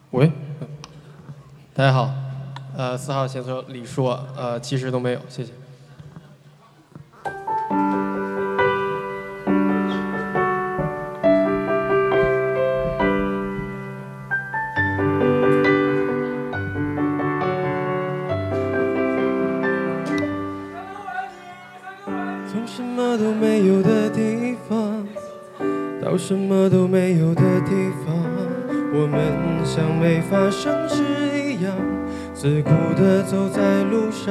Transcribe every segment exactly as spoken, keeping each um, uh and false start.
喂，大家好，呃，四号选手李硕，呃，其实都没有，谢谢。 从什么都没有的地方到什么都没有的地方，我们像没发生事一样，自顾地走在路上。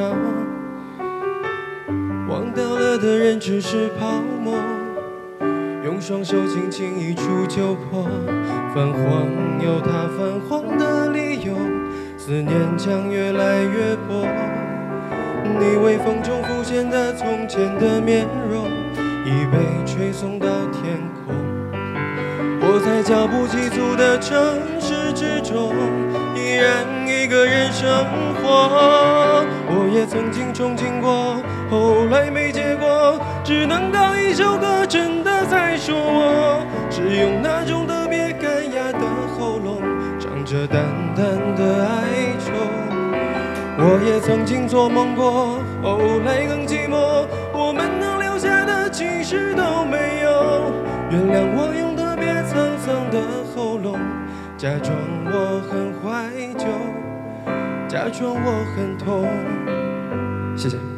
忘掉了的人只是泡沫，用双手轻轻一触就破。泛黄有它泛黄的理由，思念将越来越薄。你微风中浮现的从前的面容，已被吹送到天空。我在脚步急促的城市之中，依然一个人生活。我也曾经憧憬过，后来没结果，只能靠一首歌真的在说我，是用那种特别干哑的喉咙，唱着淡淡的哀愁。我也曾经做梦过，后来更寂寞，我们能留下的其实都没有。原谅我用特别沧桑的喉咙，假装我很怀旧，假装我很痛。谢谢。